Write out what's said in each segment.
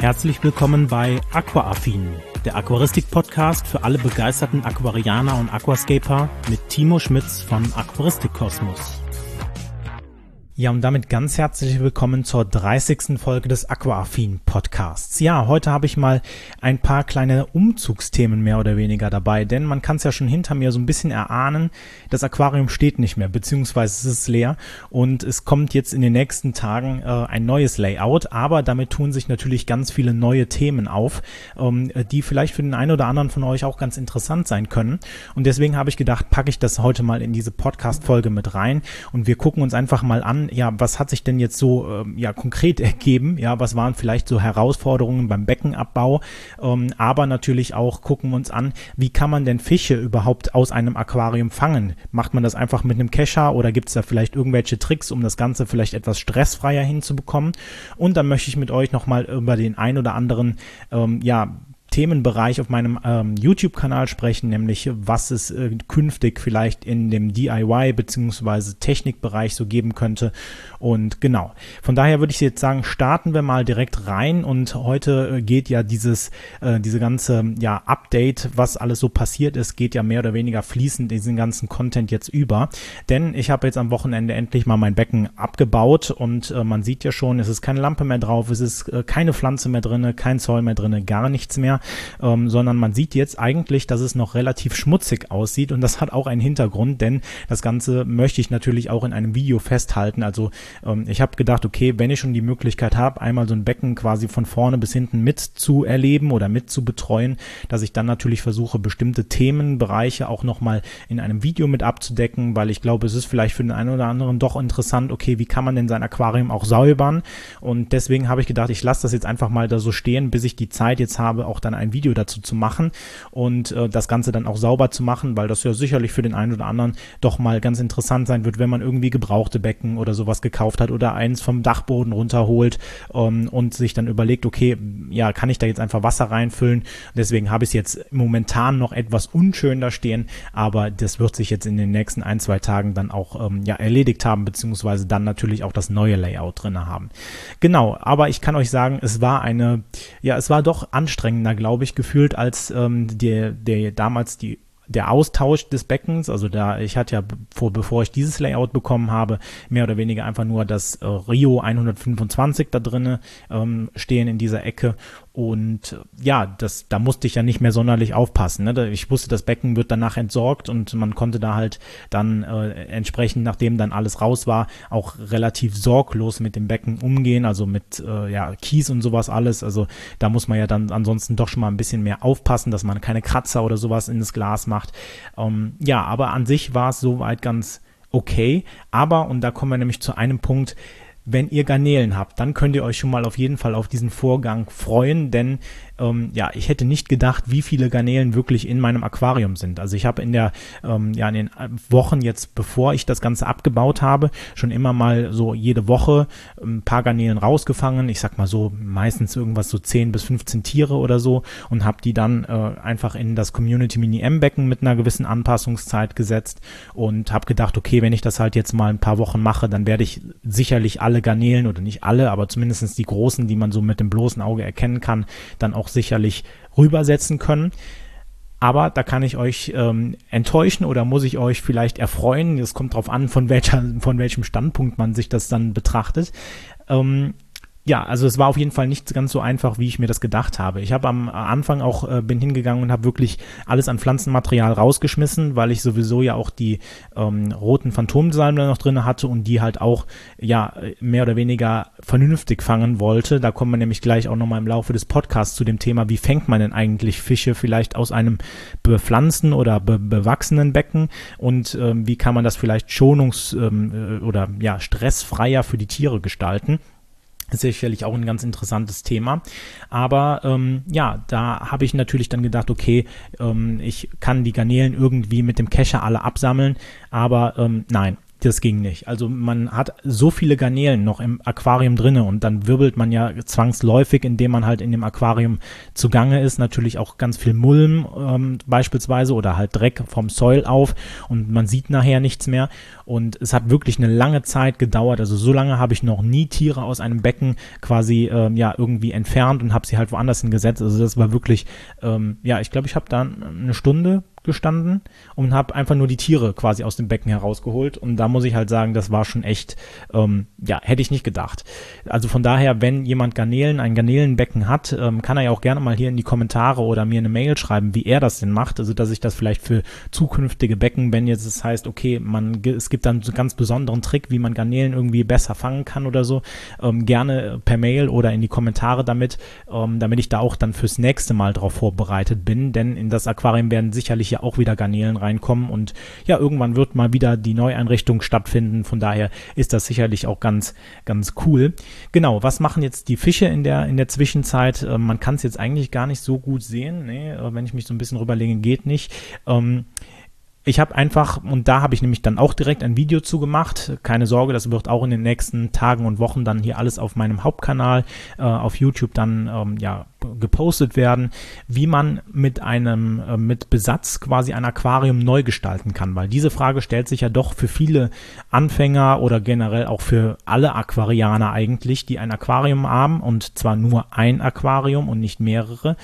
Herzlich willkommen bei Aquaaffin, der Aquaristik-Podcast für alle begeisterten Aquarianer und Aquascaper mit Timo Schmitz von Aquaristik-Kosmos. Ja, und damit ganz herzlich willkommen zur 30. Folge des Aquaaffin-Podcasts. Ja, heute habe ich mal ein paar kleine Umzugsthemen mehr oder weniger dabei, denn man kann es ja schon hinter mir so ein bisschen erahnen, das Aquarium steht nicht mehr, beziehungsweise es ist leer und es kommt jetzt in den nächsten Tagen ein neues Layout, aber damit tun sich natürlich ganz viele neue Themen auf, die vielleicht für den einen oder anderen von euch auch ganz interessant sein können, und deswegen habe ich gedacht, packe ich das heute mal in diese Podcast-Folge mit rein und wir gucken uns einfach mal an, ja, was hat sich denn jetzt so konkret ergeben? Ja, was waren vielleicht so Herausforderungen beim Beckenabbau? Aber natürlich auch gucken wir uns an, wie kann man denn Fische überhaupt aus einem Aquarium fangen? Macht man das einfach mit einem Kescher oder gibt es da vielleicht irgendwelche Tricks, um das Ganze vielleicht etwas stressfreier hinzubekommen? Und dann möchte ich mit euch nochmal über den ein oder anderen, Themenbereich auf meinem YouTube-Kanal sprechen, nämlich was es künftig vielleicht in dem DIY bzw. Technikbereich so geben könnte. Und genau, von daher würde ich jetzt sagen, starten wir mal direkt rein, und heute geht ja diese ganze Update, was alles so passiert ist, geht ja mehr oder weniger fließend diesen ganzen Content jetzt über, denn ich habe jetzt am Wochenende endlich mal mein Becken abgebaut und man sieht ja schon, es ist keine Lampe mehr drauf, es ist keine Pflanze mehr drinne, kein Zoll mehr drinne, gar nichts mehr. Sondern man sieht jetzt eigentlich, dass es noch relativ schmutzig aussieht, und das hat auch einen Hintergrund, denn das Ganze möchte ich natürlich auch in einem Video festhalten. Also ich habe gedacht, okay, wenn ich schon die Möglichkeit habe, einmal so ein Becken quasi von vorne bis hinten mit zu erleben oder mit zu betreuen, dass ich dann natürlich versuche, bestimmte Themenbereiche auch nochmal in einem Video mit abzudecken, weil ich glaube, es ist vielleicht für den einen oder anderen doch interessant, okay, wie kann man denn sein Aquarium auch säubern, und deswegen habe ich gedacht, ich lasse das jetzt einfach mal da so stehen, bis ich die Zeit jetzt habe, auch dann ein Video dazu zu machen und das Ganze dann auch sauber zu machen, weil das ja sicherlich für den einen oder anderen doch mal ganz interessant sein wird, wenn man irgendwie gebrauchte Becken oder sowas gekauft hat oder eins vom Dachboden runterholt und sich dann überlegt, okay, ja, kann ich da jetzt einfach Wasser reinfüllen? Deswegen habe ich es jetzt momentan noch etwas unschön da stehen, aber das wird sich jetzt in den nächsten 1-2 Tagen dann auch erledigt haben, beziehungsweise dann natürlich auch das neue Layout drin haben. Genau, aber ich kann euch sagen, es war doch anstrengender, glaube ich, gefühlt als damals der Austausch des Beckens. Also ich hatte ja bevor ich dieses Layout bekommen habe, mehr oder weniger einfach nur das Rio 125 da drinne stehen in dieser Ecke. Und da musste ich ja nicht mehr sonderlich aufpassen, ne? Ich wusste, das Becken wird danach entsorgt und man konnte da halt dann entsprechend, nachdem dann alles raus war, auch relativ sorglos mit dem Becken umgehen, also mit Kies und sowas alles. Also da muss man ja dann ansonsten doch schon mal ein bisschen mehr aufpassen, dass man keine Kratzer oder sowas in das Glas macht. Aber an sich war es soweit ganz okay. Aber, und da kommen wir nämlich zu einem Punkt, wenn ihr Garnelen habt, dann könnt ihr euch schon mal auf jeden Fall auf diesen Vorgang freuen, denn ich hätte nicht gedacht, wie viele Garnelen wirklich in meinem Aquarium sind. Also ich habe in den Wochen jetzt, bevor ich das Ganze abgebaut habe, schon immer mal so jede Woche ein paar Garnelen rausgefangen. Ich sag mal so, meistens irgendwas so 10 bis 15 Tiere oder so, und habe die dann einfach in das Community Mini M-Becken mit einer gewissen Anpassungszeit gesetzt und habe gedacht, okay, wenn ich das halt jetzt mal ein paar Wochen mache, dann werde ich sicherlich alle Garnelen, oder nicht alle, aber zumindest die großen, die man so mit dem bloßen Auge erkennen kann, dann auch sicherlich rübersetzen können. Aber da kann ich euch enttäuschen oder muss ich euch vielleicht erfreuen. Es kommt drauf an, von welchem Standpunkt man sich das dann betrachtet. Also es war auf jeden Fall nicht ganz so einfach, wie ich mir das gedacht habe. Ich habe am Anfang auch, bin hingegangen und habe wirklich alles an Pflanzenmaterial rausgeschmissen, weil ich sowieso ja auch die roten Phantomsalben noch drin hatte und die halt auch mehr oder weniger vernünftig fangen wollte. Da kommen wir nämlich gleich auch nochmal im Laufe des Podcasts zu dem Thema, wie fängt man denn eigentlich Fische vielleicht aus einem bepflanzten oder bewachsenen Becken, und wie kann man das vielleicht stressfreier für die Tiere gestalten. Ist sicherlich auch ein ganz interessantes Thema, aber da habe ich natürlich dann gedacht, okay, ich kann die Garnelen irgendwie mit dem Kescher alle absammeln, aber nein, das ging nicht. Also man hat so viele Garnelen noch im Aquarium drinne und dann wirbelt man ja zwangsläufig, indem man halt in dem Aquarium zugange ist, natürlich auch ganz viel Mulm beispielsweise oder halt Dreck vom Soil auf und man sieht nachher nichts mehr. Und es hat wirklich eine lange Zeit gedauert. Also so lange habe ich noch nie Tiere aus einem Becken quasi irgendwie entfernt und habe sie halt woanders hingesetzt. Also das war wirklich, ich glaube, ich habe da eine Stunde gestanden und habe einfach nur die Tiere quasi aus dem Becken herausgeholt und da muss ich halt sagen, das war schon echt, hätte ich nicht gedacht. Also von daher, wenn jemand ein Garnelenbecken hat, kann er ja auch gerne mal hier in die Kommentare oder mir eine Mail schreiben, wie er das denn macht, also dass ich das vielleicht für zukünftige Becken, wenn jetzt es heißt, okay, es gibt dann so einen ganz besonderen Trick, wie man Garnelen irgendwie besser fangen kann oder so, gerne per Mail oder in die Kommentare damit ich da auch dann fürs nächste Mal drauf vorbereitet bin, denn in das Aquarium werden sicherlich ja auch wieder Garnelen reinkommen und ja, irgendwann wird mal wieder die Neueinrichtung stattfinden, von daher ist das sicherlich auch ganz, ganz cool. Genau, was machen jetzt die Fische in der Zwischenzeit? Man kann es jetzt eigentlich gar nicht so gut sehen, wenn ich mich so ein bisschen rüberlege, geht nicht. Ich habe einfach, und da habe ich nämlich dann auch direkt ein Video zu gemacht, keine Sorge, das wird auch in den nächsten Tagen und Wochen dann hier alles auf meinem Hauptkanal auf YouTube dann gepostet werden, wie man mit Besatz quasi ein Aquarium neu gestalten kann, weil diese Frage stellt sich ja doch für viele Anfänger oder generell auch für alle Aquarianer eigentlich, die ein Aquarium haben und zwar nur ein Aquarium und nicht mehrere.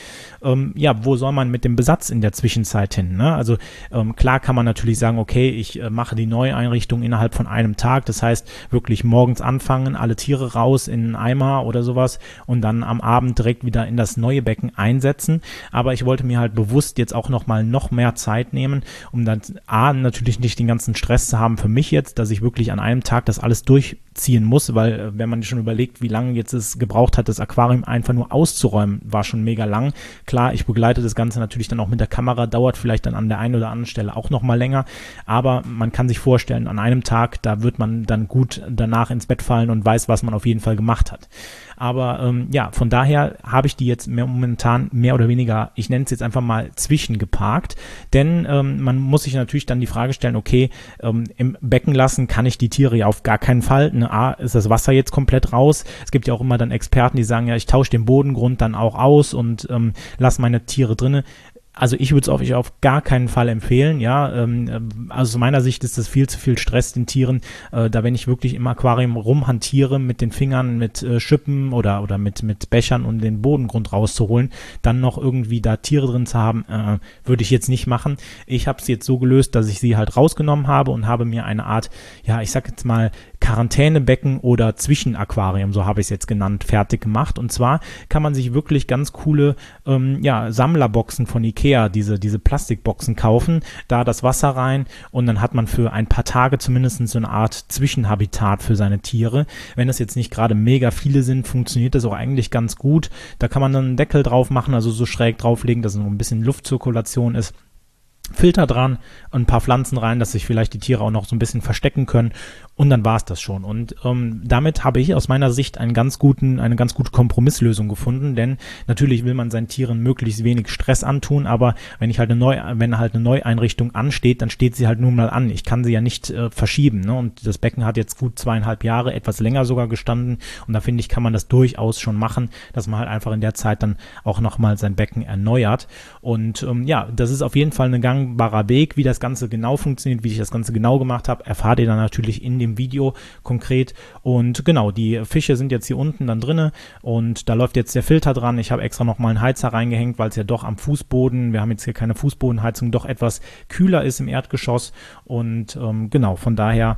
Wo soll man mit dem Besatz in der Zwischenzeit hin? Ne? Also klar kann man natürlich sagen, okay, ich mache die Neueinrichtung innerhalb von einem Tag, das heißt wirklich morgens anfangen, alle Tiere raus in einen Eimer oder sowas und dann am Abend direkt wieder in das neue Becken einsetzen, aber ich wollte mir halt bewusst jetzt auch noch mehr Zeit nehmen, um dann natürlich nicht den ganzen Stress zu haben für mich jetzt, dass ich wirklich an einem Tag das alles durchziehen muss, weil wenn man schon überlegt, wie lange jetzt es gebraucht hat, das Aquarium einfach nur auszuräumen, war schon mega lang. Klar, ich begleite das Ganze natürlich dann auch mit der Kamera, dauert vielleicht dann an der einen oder anderen Stelle auch noch mal länger, aber man kann sich vorstellen, an einem Tag, da wird man dann gut danach ins Bett fallen und weiß, was man auf jeden Fall gemacht hat. Aber von daher habe ich die jetzt momentan mehr oder weniger, ich nenne es jetzt einfach mal zwischengeparkt, denn man muss sich natürlich dann die Frage stellen, okay, im Becken lassen kann ich die Tiere ja auf gar keinen Fall. Ist das Wasser jetzt komplett raus? Es gibt ja auch immer dann Experten, die sagen, ja, ich tausche den Bodengrund dann auch aus und lasse meine Tiere drinne. Also ich würde es euch auf gar keinen Fall empfehlen, also aus meiner Sicht ist das viel zu viel Stress den Tieren, da wenn ich wirklich im Aquarium rumhantiere mit den Fingern, mit Schippen oder mit Bechern und den Bodengrund rauszuholen, dann noch irgendwie da Tiere drin zu haben, würde ich jetzt nicht machen. Ich habe es jetzt so gelöst, dass ich sie halt rausgenommen habe und habe mir eine Art, ich sag jetzt mal Quarantänebecken oder Zwischenaquarium, so habe ich es jetzt genannt, fertig gemacht. Und zwar kann man sich wirklich ganz coole Sammlerboxen von Ikea, diese Plastikboxen kaufen, da das Wasser rein und dann hat man für ein paar Tage zumindest so eine Art Zwischenhabitat für seine Tiere. Wenn das jetzt nicht gerade mega viele sind, funktioniert das auch eigentlich ganz gut. Da kann man dann einen Deckel drauf machen, also so schräg drauflegen, dass so ein bisschen Luftzirkulation ist. Filter dran und ein paar Pflanzen rein, dass sich vielleicht die Tiere auch noch so ein bisschen verstecken können und dann war es das schon. Und damit habe ich aus meiner Sicht eine ganz gute Kompromisslösung gefunden, denn natürlich will man seinen Tieren möglichst wenig Stress antun, aber wenn halt eine Neueinrichtung ansteht, dann steht sie halt nun mal an. Ich kann sie ja nicht verschieben, ne? Und das Becken hat jetzt gut 2,5 Jahre, etwas länger sogar gestanden und da finde ich, kann man das durchaus schon machen, dass man halt einfach in der Zeit dann auch nochmal sein Becken erneuert und das ist auf jeden Fall eine gangbarer Weg, wie das Ganze genau funktioniert, wie ich das Ganze genau gemacht habe, erfahrt ihr dann natürlich in dem Video konkret und genau, die Fische sind jetzt hier unten dann drinne und da läuft jetzt der Filter dran. Ich habe extra nochmal einen Heizer reingehängt, weil es ja doch am Fußboden, wir haben jetzt hier keine Fußbodenheizung, doch etwas kühler ist im Erdgeschoss und genau, von daher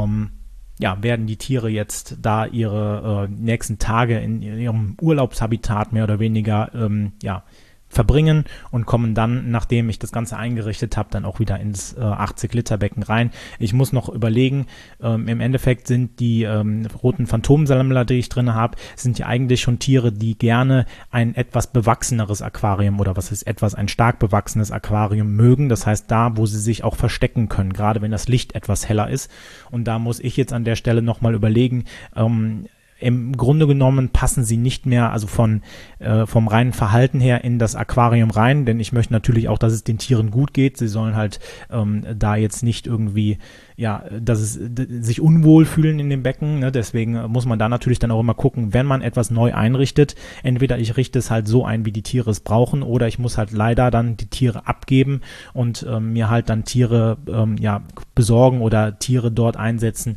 werden die Tiere jetzt da ihre nächsten Tage in ihrem Urlaubshabitat mehr oder weniger verbringen und kommen dann, nachdem ich das Ganze eingerichtet habe, dann auch wieder ins 80-Liter-Becken rein. Ich muss noch überlegen, im Endeffekt sind die roten Phantomsammler, die ich drin habe, sind ja eigentlich schon Tiere, die gerne ein etwas bewachseneres Aquarium oder ein stark bewachsenes Aquarium mögen. Das heißt, da, wo sie sich auch verstecken können, gerade wenn das Licht etwas heller ist. Und da muss ich jetzt an der Stelle nochmal überlegen, im Grunde genommen passen sie nicht mehr, also vom reinen Verhalten her in das Aquarium rein, denn ich möchte natürlich auch, dass es den Tieren gut geht. Sie sollen halt da jetzt nicht irgendwie, dass es sich unwohl fühlen in dem Becken, ne? Deswegen muss man da natürlich dann auch immer gucken, wenn man etwas neu einrichtet, entweder ich richte es halt so ein, wie die Tiere es brauchen, oder ich muss halt leider dann die Tiere abgeben und mir halt dann Tiere besorgen oder Tiere dort einsetzen,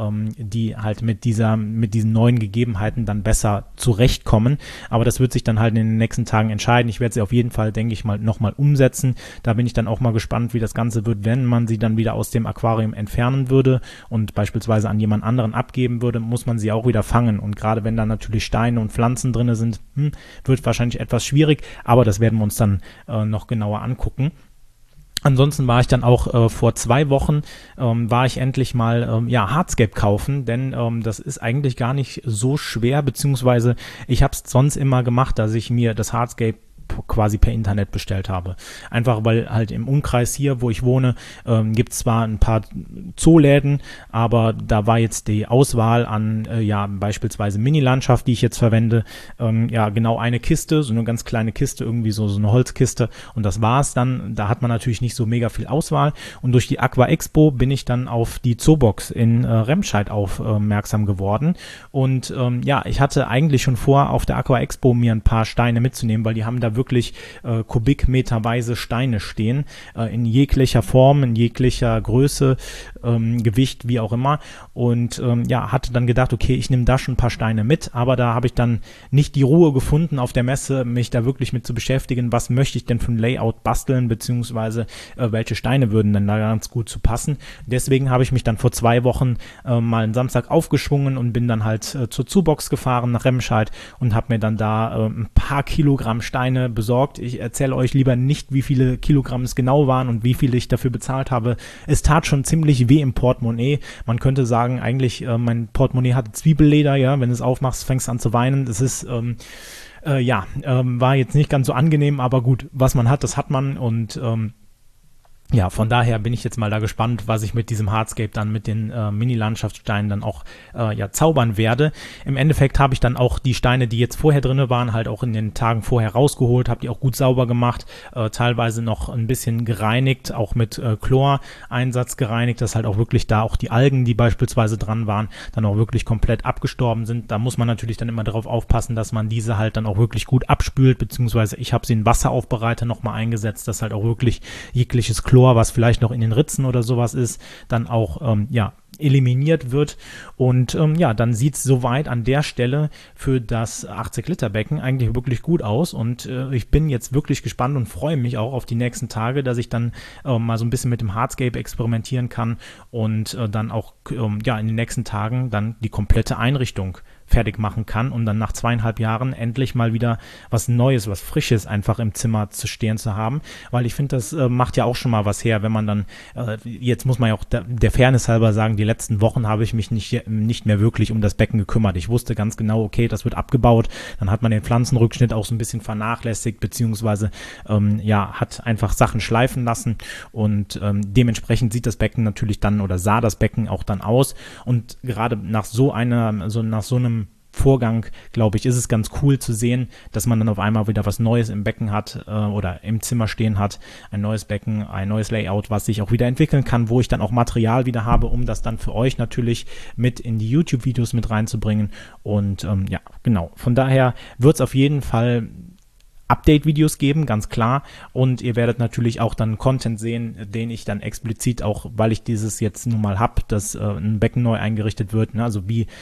die halt mit diesen neuen Gegebenheiten dann besser zurechtkommen. Aber das wird sich dann halt in den nächsten Tagen entscheiden. Ich werde sie auf jeden Fall, denke ich mal, nochmal umsetzen. Da bin ich dann auch mal gespannt, wie das Ganze wird, wenn man sie dann wieder aus dem Aquarium entfernen würde und beispielsweise an jemand anderen abgeben würde, muss man sie auch wieder fangen. Und gerade wenn da natürlich Steine und Pflanzen drin sind, wird wahrscheinlich etwas schwierig, aber das werden wir uns dann noch genauer angucken. Ansonsten war ich dann auch vor 2 Wochen, war ich endlich mal Hardscape kaufen, denn das ist eigentlich gar nicht so schwer, beziehungsweise ich habe es sonst immer gemacht, dass ich mir das Hardscape quasi per Internet bestellt habe. Einfach weil halt im Umkreis hier, wo ich wohne, gibt es zwar ein paar Zooläden, aber da war jetzt die Auswahl an beispielsweise Mini-Landschaft, die ich jetzt verwende, genau eine Kiste, so eine ganz kleine Kiste, irgendwie so eine Holzkiste, und das war's dann. Da hat man natürlich nicht so mega viel Auswahl, und durch die Aqua Expo bin ich dann auf die Zoobox in Remscheid aufmerksam geworden, und ich hatte eigentlich schon vor, auf der Aqua Expo mir ein paar Steine mitzunehmen, weil die haben da wirklich kubikmeterweise Steine stehen, in jeglicher Form, in jeglicher Größe, Gewicht, wie auch immer, und hatte dann gedacht, okay, ich nehme da schon ein paar Steine mit, aber da habe ich dann nicht die Ruhe gefunden auf der Messe, mich da wirklich mit zu beschäftigen, was möchte ich denn für ein Layout basteln, beziehungsweise welche Steine würden denn da ganz gut zu passen. Deswegen habe ich mich dann vor 2 Wochen mal einen Samstag aufgeschwungen und bin dann halt zur Zoobox gefahren nach Remscheid und habe mir dann da ein paar Kilogramm Steine besorgt. Ich erzähle euch lieber nicht, wie viele Kilogramm es genau waren und wie viel ich dafür bezahlt habe. Es tat schon ziemlich weh im Portemonnaie. Man könnte sagen, eigentlich mein Portemonnaie hatte Zwiebelleder, ja, wenn du es aufmachst, fängst du an zu weinen. Das ist war jetzt nicht ganz so angenehm, aber gut, was man hat, das hat man, und von daher bin ich jetzt mal da gespannt, was ich mit diesem Hardscape dann mit den Mini-Landschaftssteinen dann auch zaubern werde. Im Endeffekt habe ich dann auch die Steine, die jetzt vorher drin waren, halt auch in den Tagen vorher rausgeholt, habe die auch gut sauber gemacht, teilweise noch ein bisschen gereinigt, auch mit Chloreinsatz gereinigt, dass halt auch wirklich da auch die Algen, die beispielsweise dran waren, dann auch wirklich komplett abgestorben sind. Da muss man natürlich dann immer darauf aufpassen, dass man diese halt dann auch wirklich gut abspült, beziehungsweise ich habe sie in Wasseraufbereiter nochmal eingesetzt, dass halt auch wirklich jegliches Chlor, was vielleicht noch in den Ritzen oder sowas ist, dann auch eliminiert wird. Und dann sieht es soweit an der Stelle für das 80-Liter-Becken eigentlich wirklich gut aus, und ich bin jetzt wirklich gespannt und freue mich auch auf die nächsten Tage, dass ich dann mal so ein bisschen mit dem Hardscape experimentieren kann und dann auch in den nächsten Tagen dann die komplette Einrichtung fertig machen kann, um dann nach 2,5 Jahren endlich mal wieder was Neues, was Frisches einfach im Zimmer zu stehen zu haben, weil ich finde, das macht ja auch schon mal was her, wenn man dann, jetzt muss man ja auch der Fairness halber sagen, die letzten Wochen habe ich mich nicht mehr wirklich um das Becken gekümmert. Ich wusste ganz genau, okay, das wird abgebaut, dann hat man den Pflanzenrückschnitt auch so ein bisschen vernachlässigt, beziehungsweise hat einfach Sachen schleifen lassen, und dementsprechend sieht das Becken natürlich dann, oder sah das Becken auch dann aus, und gerade nach so einem Vorgang, glaube ich, ist es ganz cool zu sehen, dass man dann auf einmal wieder was Neues im Becken hat oder im Zimmer stehen hat, ein neues Becken, ein neues Layout, was sich auch wieder entwickeln kann, wo ich dann auch Material wieder habe, um das dann für euch natürlich mit in die YouTube-Videos mit reinzubringen, und genau, von daher wird es auf jeden Fall Update-Videos geben, ganz klar, und ihr werdet natürlich auch dann Content sehen, den ich dann explizit auch, weil ich dieses jetzt nun mal habe, dass ein Becken neu eingerichtet wird, ne? Also wie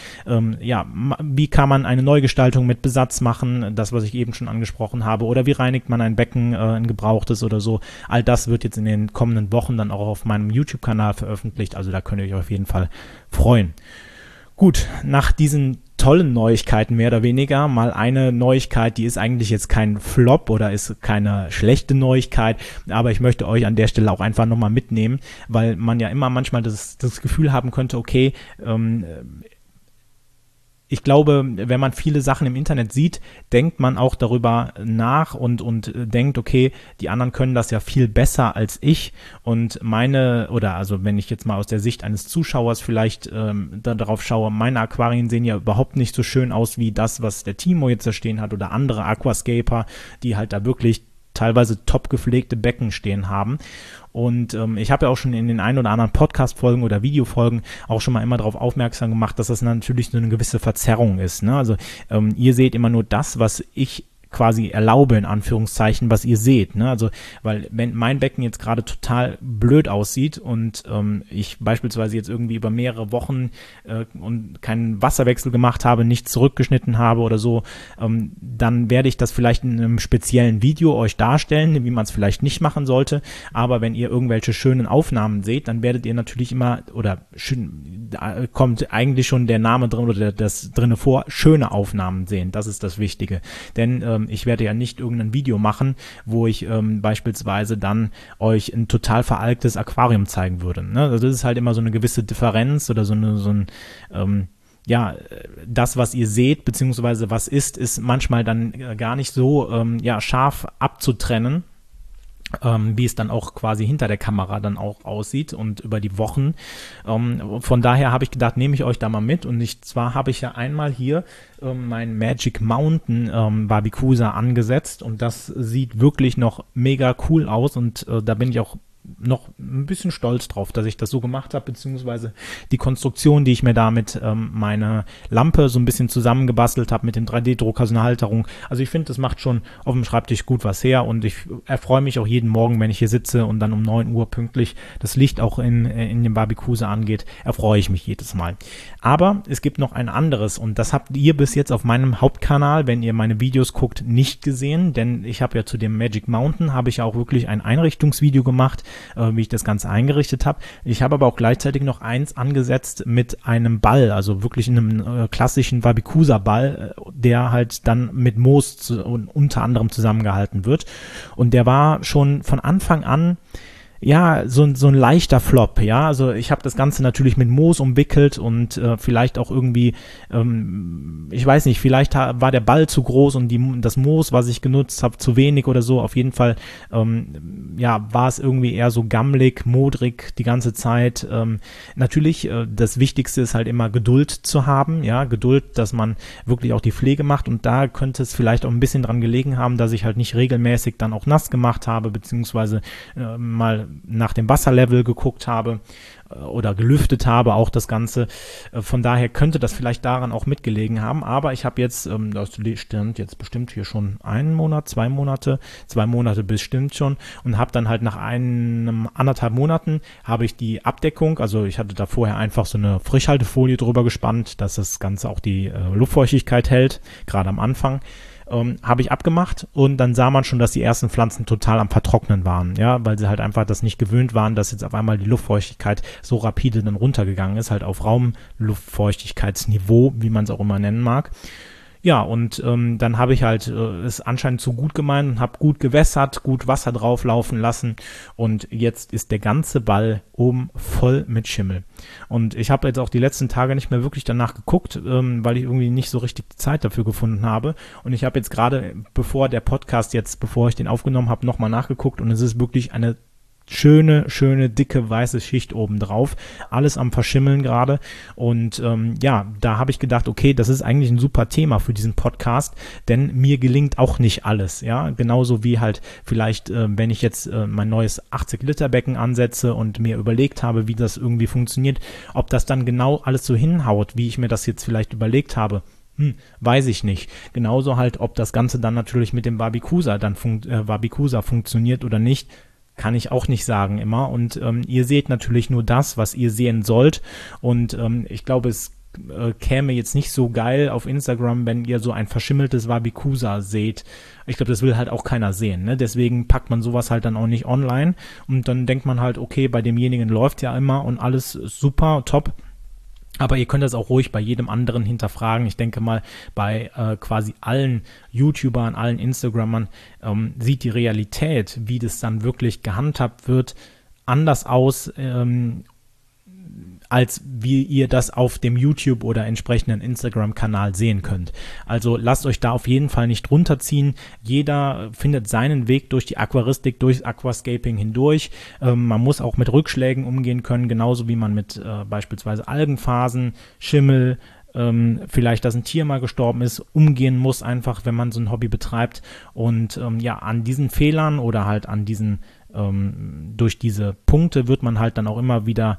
kann man eine Neugestaltung mit Besatz machen, das, was ich eben schon angesprochen habe, oder wie reinigt man ein Becken, ein gebrauchtes oder so, all das wird jetzt in den kommenden Wochen dann auch auf meinem YouTube-Kanal veröffentlicht, also da könnt ihr euch auf jeden Fall freuen. Gut, nach diesen tollen Neuigkeiten mehr oder weniger, mal eine Neuigkeit, die ist eigentlich jetzt kein Flop oder ist keine schlechte Neuigkeit, aber ich möchte euch an der Stelle auch einfach nochmal mitnehmen, weil man ja immer manchmal das Gefühl haben könnte, okay, ich glaube, wenn man viele Sachen im Internet sieht, denkt man auch darüber nach und denkt, okay, die anderen können das ja viel besser als ich und also wenn ich jetzt mal aus der Sicht eines Zuschauers vielleicht darauf schaue, meine Aquarien sehen ja überhaupt nicht so schön aus wie das, was der Timo jetzt da stehen hat oder andere Aquascaper, die halt da wirklich teilweise top gepflegte Becken stehen haben. Und ich habe ja auch schon in den ein oder anderen Podcast-Folgen oder Videofolgen auch schon mal immer darauf aufmerksam gemacht, dass das natürlich so eine gewisse Verzerrung ist. Ne? Also ihr seht immer nur das, was ich quasi erlaube, in Anführungszeichen, was ihr seht. Ne? Also, weil wenn mein Becken jetzt gerade total blöd aussieht und ich beispielsweise jetzt irgendwie über mehrere Wochen und keinen Wasserwechsel gemacht habe, nicht zurückgeschnitten habe oder so, dann werde ich das vielleicht in einem speziellen Video euch darstellen, wie man es vielleicht nicht machen sollte. Aber wenn ihr irgendwelche schönen Aufnahmen seht, dann werdet ihr natürlich immer, oder da kommt eigentlich schon der Name drin oder das drinne vor, schöne Aufnahmen sehen. Das ist das Wichtige. Denn ich werde ja nicht irgendein Video machen, wo ich beispielsweise dann euch ein total veralktes Aquarium zeigen würde. Ne? Also das ist halt immer so eine gewisse Differenz oder das, was ihr seht, beziehungsweise was ist manchmal dann gar nicht so scharf abzutrennen, wie es dann auch quasi hinter der Kamera dann auch aussieht und über die Wochen. Von daher habe ich gedacht, nehme ich euch da mal mit und zwar habe ich ja einmal hier mein Magic Mountain Barbicusa angesetzt und das sieht wirklich noch mega cool aus und da bin ich auch noch ein bisschen stolz drauf, dass ich das so gemacht habe, beziehungsweise die Konstruktion, die ich mir da mit meiner Lampe so ein bisschen zusammengebastelt habe, mit dem 3D-Drucker, so eine Halterung. Also ich finde, das macht schon auf dem Schreibtisch gut was her und ich erfreue mich auch jeden Morgen, wenn ich hier sitze und dann um 9 Uhr pünktlich das Licht auch in dem Barbicusa angeht, erfreue ich mich jedes Mal. Aber es gibt noch ein anderes und das habt ihr bis jetzt auf meinem Hauptkanal, wenn ihr meine Videos guckt, nicht gesehen, denn ich habe ja zu dem Magic Mountain, habe ich ja auch wirklich ein Einrichtungsvideo gemacht, wie ich das Ganze eingerichtet habe. Ich habe aber auch gleichzeitig noch eins angesetzt mit einem Ball, also wirklich einem klassischen Barbicusa-Ball, der halt dann mit Moos unter anderem zusammengehalten wird. Und der war schon von Anfang an so ein leichter Flop, ja, also ich habe das Ganze natürlich mit Moos umwickelt und vielleicht auch irgendwie, ich weiß nicht, vielleicht war der Ball zu groß und das Moos, was ich genutzt habe, zu wenig oder so, auf jeden Fall, war es irgendwie eher so gammelig, modrig die ganze Zeit. Natürlich, das Wichtigste ist halt immer Geduld zu haben, ja, Geduld, dass man wirklich auch die Pflege macht und da könnte es vielleicht auch ein bisschen dran gelegen haben, dass ich halt nicht regelmäßig dann auch nass gemacht habe, beziehungsweise mal nach dem Wasserlevel geguckt habe oder gelüftet habe, auch das Ganze. Von daher könnte das vielleicht daran auch mitgelegen haben, aber ich habe jetzt, das stimmt jetzt bestimmt hier schon 1 Monat, 2 Monate, 2 Monate bestimmt schon und habe dann halt nach 1,5 Monaten habe ich die Abdeckung, also ich hatte da vorher einfach so eine Frischhaltefolie drüber gespannt, dass das Ganze auch die Luftfeuchtigkeit hält, gerade am Anfang. Habe ich abgemacht und dann sah man schon, dass die ersten Pflanzen total am Vertrocknen waren, ja, weil sie halt einfach das nicht gewöhnt waren, dass jetzt auf einmal die Luftfeuchtigkeit so rapide dann runtergegangen ist, halt auf Raumluftfeuchtigkeitsniveau, wie man es auch immer nennen mag. Ja, und dann habe ich halt es anscheinend zu gut gemeint und habe gut gewässert, gut Wasser drauflaufen lassen und jetzt ist der ganze Ball oben voll mit Schimmel. Und ich habe jetzt auch die letzten Tage nicht mehr wirklich danach geguckt, weil ich irgendwie nicht so richtig die Zeit dafür gefunden habe. Und ich habe jetzt gerade, bevor ich den aufgenommen habe, nochmal nachgeguckt und es ist wirklich eine schöne, dicke, weiße Schicht oben drauf. Alles am Verschimmeln gerade. Und da habe ich gedacht, okay, das ist eigentlich ein super Thema für diesen Podcast, denn mir gelingt auch nicht alles. Ja, genauso wie halt vielleicht, wenn ich jetzt mein neues 80-Liter-Becken ansetze und mir überlegt habe, wie das irgendwie funktioniert, ob das dann genau alles so hinhaut, wie ich mir das jetzt vielleicht überlegt habe. Weiß ich nicht. Genauso halt, ob das Ganze dann natürlich mit dem Barbicusa funktioniert oder nicht, kann ich auch nicht sagen immer und ihr seht natürlich nur das, was ihr sehen sollt und ich glaube, es käme jetzt nicht so geil auf Instagram, wenn ihr so ein verschimmeltes Barbicusa seht. Ich glaube, das will halt auch keiner sehen, ne? Deswegen packt man sowas halt dann auch nicht online und dann denkt man halt, okay, bei demjenigen läuft ja immer und alles super, top. Aber ihr könnt das auch ruhig bei jedem anderen hinterfragen. Ich denke mal, bei quasi allen YouTubern, allen Instagrammern sieht die Realität, wie das dann wirklich gehandhabt wird, anders aus, als wie ihr das auf dem YouTube oder entsprechenden Instagram-Kanal sehen könnt. Also lasst euch da auf jeden Fall nicht runterziehen. Jeder findet seinen Weg durch die Aquaristik, durch Aquascaping hindurch. Man muss auch mit Rückschlägen umgehen können, genauso wie man mit beispielsweise Algenphasen, Schimmel, vielleicht, dass ein Tier mal gestorben ist, umgehen muss einfach, wenn man so ein Hobby betreibt. Und an diesen Fehlern oder halt an diesen durch diese Punkte wird man halt dann auch immer wieder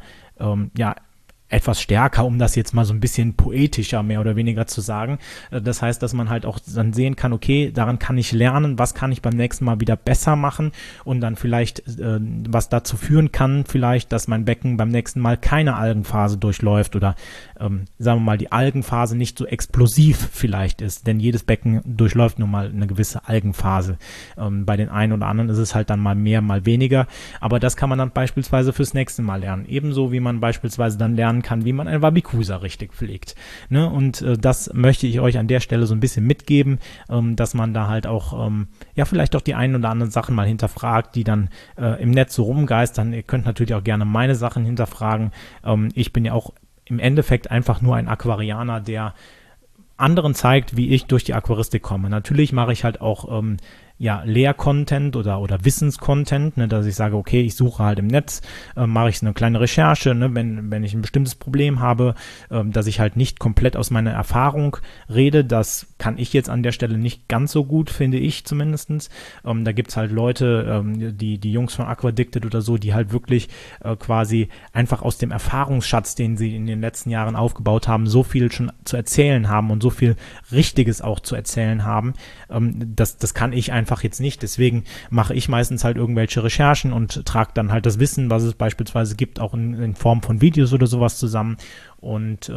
etwas stärker, um das jetzt mal so ein bisschen poetischer mehr oder weniger zu sagen. Das heißt, dass man halt auch dann sehen kann, okay, daran kann ich lernen, was kann ich beim nächsten Mal wieder besser machen und dann vielleicht, was dazu führen kann, vielleicht, dass mein Becken beim nächsten Mal keine Algenphase durchläuft oder sagen wir mal, die Algenphase nicht so explosiv vielleicht ist, denn jedes Becken durchläuft nun mal eine gewisse Algenphase. Bei den einen oder anderen ist es halt dann mal mehr, mal weniger, aber das kann man dann beispielsweise fürs nächste Mal lernen. Ebenso wie man beispielsweise dann lernen kann, wie man ein Wabikusa richtig pflegt. Ne? Und das möchte ich euch an der Stelle so ein bisschen mitgeben, dass man da halt auch vielleicht auch die einen oder anderen Sachen mal hinterfragt, die dann im Netz so rumgeistern. Ihr könnt natürlich auch gerne meine Sachen hinterfragen. Ich bin ja auch im Endeffekt einfach nur ein Aquarianer, der anderen zeigt, wie ich durch die Aquaristik komme. Natürlich mache ich halt auch Lehr-Content oder Wissens-Content, ne, dass ich sage, okay, ich suche halt im Netz, mache ich eine kleine Recherche, ne, wenn ich ein bestimmtes Problem habe, dass ich halt nicht komplett aus meiner Erfahrung rede, das kann ich jetzt an der Stelle nicht ganz so gut, finde ich zumindestens. Da gibt's halt Leute, die Jungs von Aquadicted oder so, die halt wirklich quasi einfach aus dem Erfahrungsschatz, den sie in den letzten Jahren aufgebaut haben, so viel schon zu erzählen haben und so viel Richtiges auch zu erzählen haben, das kann ich einfach jetzt nicht, deswegen mache ich meistens halt irgendwelche Recherchen und trage dann halt das Wissen, was es beispielsweise gibt, auch in Form von Videos oder sowas zusammen und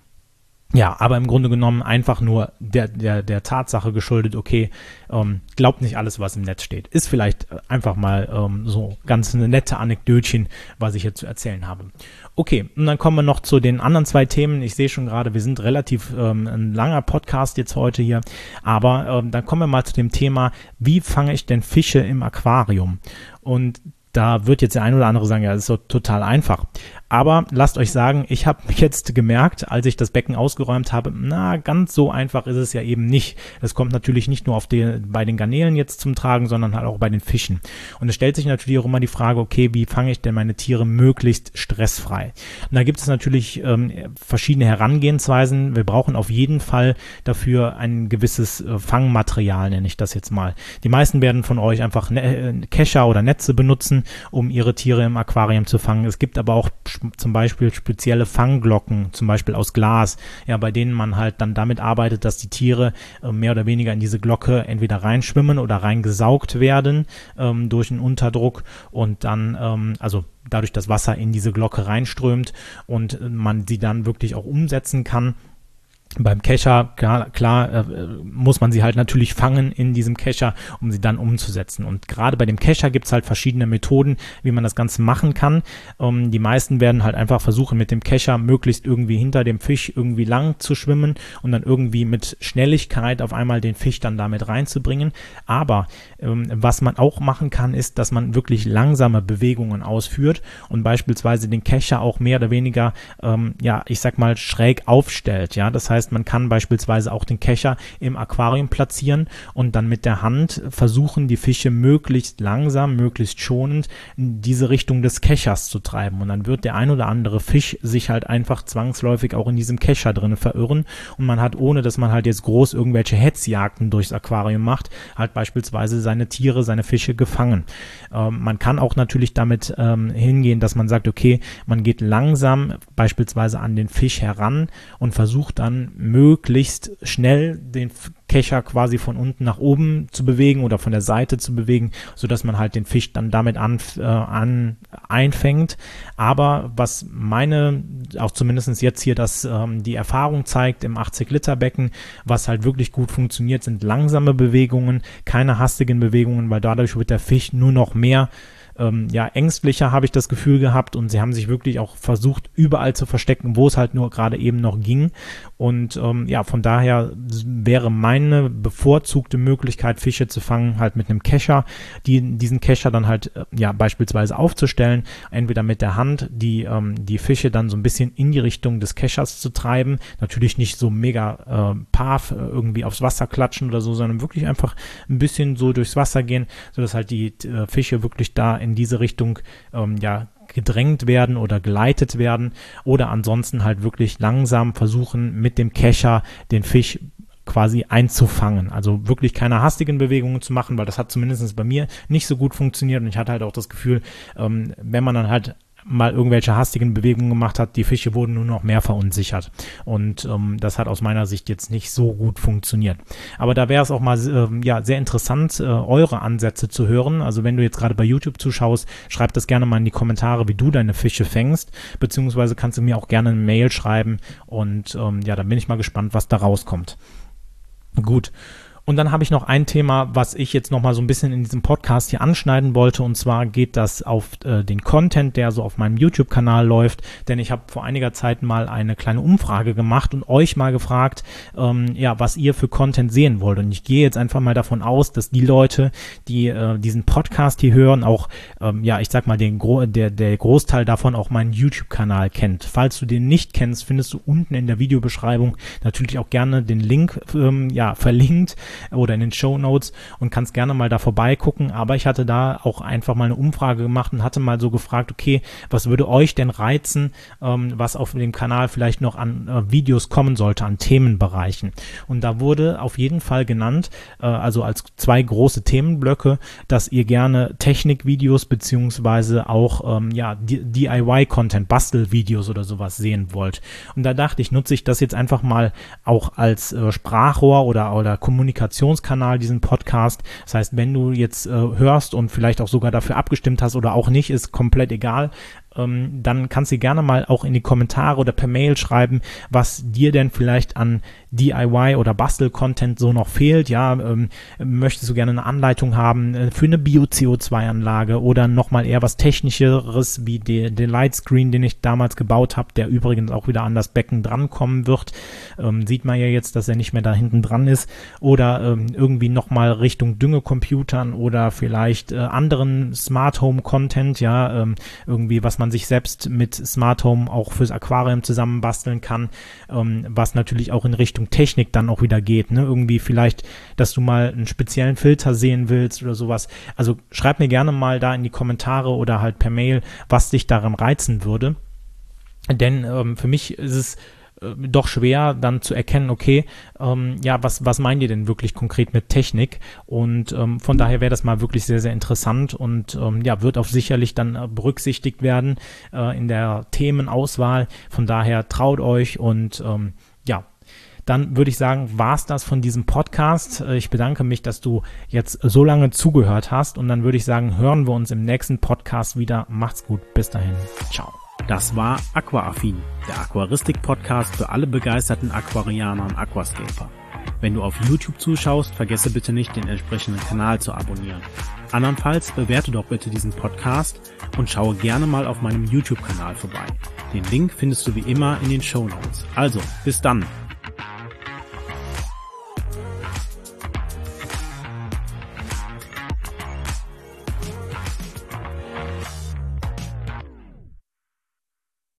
aber im Grunde genommen einfach nur der Tatsache geschuldet, okay, glaubt nicht alles, was im Netz steht. Ist vielleicht einfach mal so ganz eine nette Anekdötchen, was ich hier zu erzählen habe. Okay, und dann kommen wir noch zu den anderen zwei Themen. Ich sehe schon gerade, wir sind relativ ein langer Podcast jetzt heute hier, aber dann kommen wir mal zu dem Thema, wie fange ich denn Fische im Aquarium? Und da wird jetzt der ein oder andere sagen, ja, das ist so total einfach. Aber lasst euch sagen, ich habe jetzt gemerkt, als ich das Becken ausgeräumt habe, ganz so einfach ist es ja eben nicht. Das kommt natürlich nicht nur bei den Garnelen jetzt zum Tragen, sondern halt auch bei den Fischen. Und es stellt sich natürlich auch immer die Frage, okay, wie fange ich denn meine Tiere möglichst stressfrei? Und da gibt es natürlich verschiedene Herangehensweisen. Wir brauchen auf jeden Fall dafür ein gewisses Fangmaterial, nenne ich das jetzt mal. Die meisten werden von euch einfach Kescher oder Netze benutzen, um ihre Tiere im Aquarium zu fangen. Es gibt aber auch zum Beispiel spezielle Fangglocken, zum Beispiel aus Glas, bei denen man halt dann damit arbeitet, dass die Tiere mehr oder weniger in diese Glocke entweder reinschwimmen oder reingesaugt werden durch einen Unterdruck und dann, dadurch das Wasser in diese Glocke reinströmt und man sie dann wirklich auch umsetzen kann. Beim Kescher, klar muss man sie halt natürlich fangen in diesem Kescher, um sie dann umzusetzen. Und gerade bei dem Kescher gibt es halt verschiedene Methoden, wie man das Ganze machen kann. Die meisten werden halt einfach versuchen, mit dem Kescher möglichst irgendwie hinter dem Fisch irgendwie lang zu schwimmen und dann irgendwie mit Schnelligkeit auf einmal den Fisch dann damit reinzubringen. Aber was man auch machen kann, ist, dass man wirklich langsame Bewegungen ausführt und beispielsweise den Kescher auch mehr oder weniger, ich sag mal, schräg aufstellt. Ja, das heißt, man kann beispielsweise auch den Kescher im Aquarium platzieren und dann mit der Hand versuchen, die Fische möglichst langsam, möglichst schonend in diese Richtung des Kechers zu treiben. Und dann wird der ein oder andere Fisch sich halt einfach zwangsläufig auch in diesem Kescher drin verirren. Und man hat, ohne dass man halt jetzt groß irgendwelche Hetzjagden durchs Aquarium macht, halt beispielsweise seine Tiere, seine Fische gefangen. Man kann auch natürlich damit hingehen, dass man sagt, okay, man geht langsam beispielsweise an den Fisch heran und versucht dann möglichst schnell den Kescher quasi von unten nach oben zu bewegen oder von der Seite zu bewegen, sodass man halt den Fisch dann damit einfängt. Aber was auch zumindest jetzt hier die Erfahrung zeigt im 80-Liter-Becken, was halt wirklich gut funktioniert, sind langsame Bewegungen, keine hastigen Bewegungen, weil dadurch wird der Fisch nur noch mehr ängstlicher, habe ich das Gefühl gehabt, und sie haben sich wirklich auch versucht, überall zu verstecken, wo es halt nur gerade eben noch ging. Und von daher wäre meine bevorzugte Möglichkeit, Fische zu fangen, halt mit einem Kescher, diesen Kescher dann halt beispielsweise aufzustellen, entweder mit der Hand, die Fische dann so ein bisschen in die Richtung des Keschers zu treiben, natürlich nicht so mega irgendwie aufs Wasser klatschen oder so, sondern wirklich einfach ein bisschen so durchs Wasser gehen, sodass halt die Fische wirklich da in diese Richtung gedrängt werden oder geleitet werden, oder ansonsten halt wirklich langsam versuchen, mit dem Kescher den Fisch quasi einzufangen. Also wirklich keine hastigen Bewegungen zu machen, weil das hat zumindest bei mir nicht so gut funktioniert, und ich hatte halt auch das Gefühl, wenn man dann halt mal irgendwelche hastigen Bewegungen gemacht hat, die Fische wurden nur noch mehr verunsichert, und das hat aus meiner Sicht jetzt nicht so gut funktioniert. Aber da wäre es auch mal sehr interessant, eure Ansätze zu hören. Also wenn du jetzt gerade bei YouTube zuschaust, schreib das gerne mal in die Kommentare, wie du deine Fische fängst, beziehungsweise kannst du mir auch gerne eine Mail schreiben, und dann bin ich mal gespannt, was da rauskommt. Gut. Und dann habe ich noch ein Thema, was ich jetzt nochmal so ein bisschen in diesem Podcast hier anschneiden wollte, und zwar geht das auf den Content, der so auf meinem YouTube-Kanal läuft, denn ich habe vor einiger Zeit mal eine kleine Umfrage gemacht und euch mal gefragt, was ihr für Content sehen wollt, und ich gehe jetzt einfach mal davon aus, dass die Leute, die diesen Podcast hier hören, auch, ich sag mal, der Großteil davon auch meinen YouTube-Kanal kennt. Falls du den nicht kennst, findest du unten in der Videobeschreibung natürlich auch gerne den Link verlinkt, oder in den Shownotes, und kannst gerne mal da vorbeigucken. Aber ich hatte da auch einfach mal eine Umfrage gemacht und hatte mal so gefragt, okay, was würde euch denn reizen, was auf dem Kanal vielleicht noch an Videos kommen sollte, an Themenbereichen. Und da wurde auf jeden Fall genannt, also als 2 große Themenblöcke, dass ihr gerne Technikvideos beziehungsweise auch DIY-Content, Bastelvideos oder sowas sehen wollt. Und da dachte ich, nutze ich das jetzt einfach mal auch als Sprachrohr oder Kommunikationskanal, diesen Podcast. Das heißt, wenn du jetzt hörst und vielleicht auch sogar dafür abgestimmt hast oder auch nicht, ist komplett egal, dann kannst du gerne mal auch in die Kommentare oder per Mail schreiben, was dir denn vielleicht an DIY oder Bastel-Content so noch fehlt. Möchtest du gerne eine Anleitung haben für eine Bio-CO2-Anlage oder nochmal eher was Technischeres wie den Lightscreen, den ich damals gebaut habe, der übrigens auch wieder an das Becken drankommen wird. Sieht man ja jetzt, dass er nicht mehr da hinten dran ist. Oder irgendwie nochmal Richtung Düngecomputern oder vielleicht anderen Smart Home Content, irgendwie was man sich selbst mit Smart Home auch fürs Aquarium zusammen basteln kann, was natürlich auch in Richtung Technik dann auch wieder geht, ne? Irgendwie vielleicht, dass du mal einen speziellen Filter sehen willst oder sowas. Also schreib mir gerne mal da in die Kommentare oder halt per Mail, was dich daran reizen würde. Denn für mich ist es doch schwer dann zu erkennen, okay, was meint ihr denn wirklich konkret mit Technik? Und von daher wäre das mal wirklich sehr, sehr interessant und wird auch sicherlich dann berücksichtigt werden in der Themenauswahl. Von daher traut euch und dann würde ich sagen, war's das von diesem Podcast. Ich bedanke mich, dass du jetzt so lange zugehört hast, und dann würde ich sagen, hören wir uns im nächsten Podcast wieder. Macht's gut, bis dahin. Ciao. Das war Aquaaffin, der Aquaristik-Podcast für alle begeisterten Aquarianer und Aquascaper. Wenn du auf YouTube zuschaust, vergesse bitte nicht, den entsprechenden Kanal zu abonnieren. Andernfalls bewerte doch bitte diesen Podcast und schaue gerne mal auf meinem YouTube-Kanal vorbei. Den Link findest du wie immer in den Shownotes. Also, bis dann!